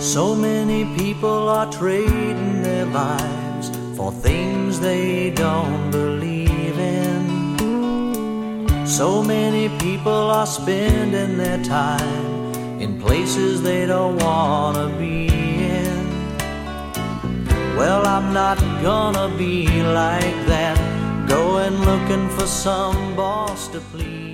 So many people are trading their lives for things they don't believe in. So many people are spending their time in places they don't want to be in. Well, I'm not gonna be like that, going looking for some boss to please.